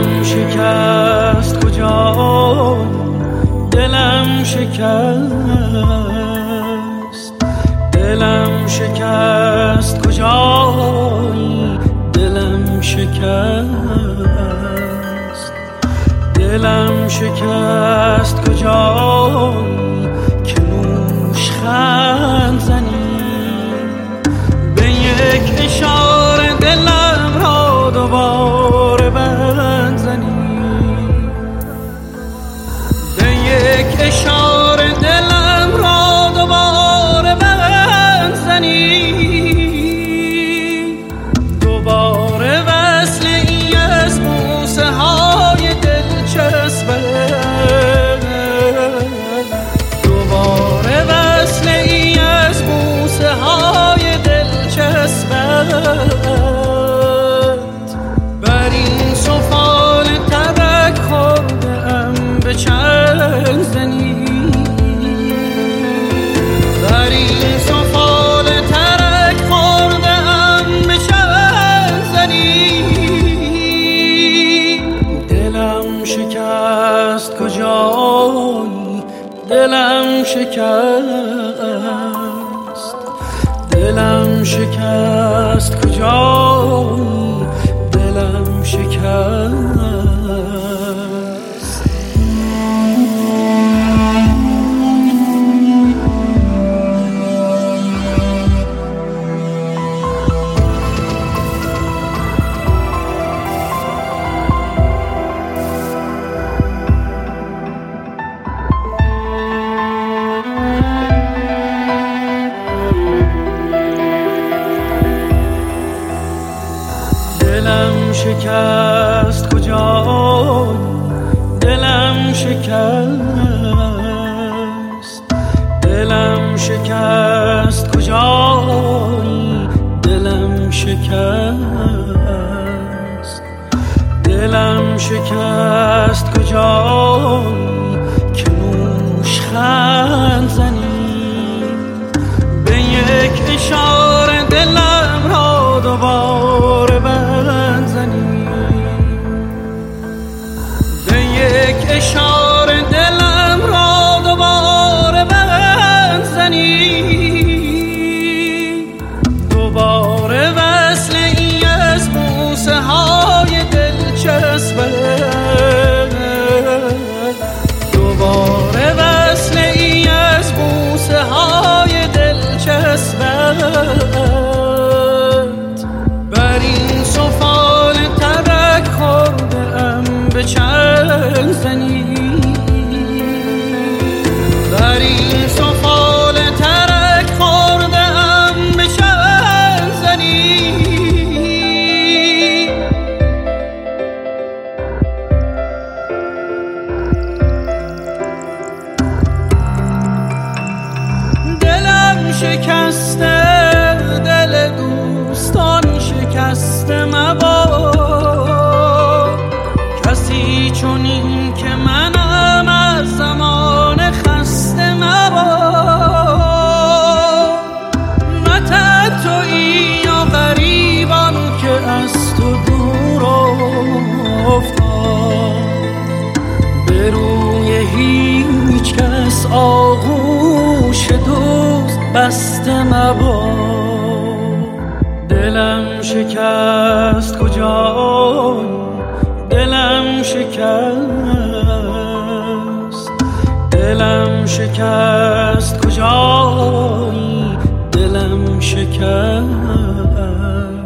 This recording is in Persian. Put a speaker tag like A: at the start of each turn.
A: دلم شکست کجای، دلم شکست، دلم شکست کجای، دلم شکست، دلم شکست کجای که نوشخند زنی به یک اشاره دلم را دوباره بند زنی، به یک اشاره دلم را دوباره بند زنی، دوباره وصل ای از بوسه های دلچسبت، دوباره وصل ای از بوسه های دلچسبت، بر این سفال تبک خورده ام به چند زنی، بر این سفال ترک خورده ام به چند زنی، دلم شکست کجای، دلم شکست، دلم شکست کجای، دلم شکست. دلم شکست کجای، دلم شکست، دلم شکست کجای، دلم شکست، دلم شکست کجای که نوشخند زنی به یک اشاره دلم را دوباره بند زنی، به یک اشاره دلم را دوباره بند زنی، دوباره وصل ای از بوسه های دلچسبت، دوباره وصل ای از بوسه های دلچسبت، بر این سفال ترک خورده ام به چند زنی، بر این سفال ترک خورده ام به چند زنی، دلم شکسته، دل دوستان شکسته مباد، کسی چون این که منم از زمان خسته مباد، نه تنهایی یا غریبان که از تو دور افتاد، به روی هیچ کس آغوش دوست بسته مباد، دلم شکست کجای، دلم شکست، دلم شکست کجای، دلم شکست.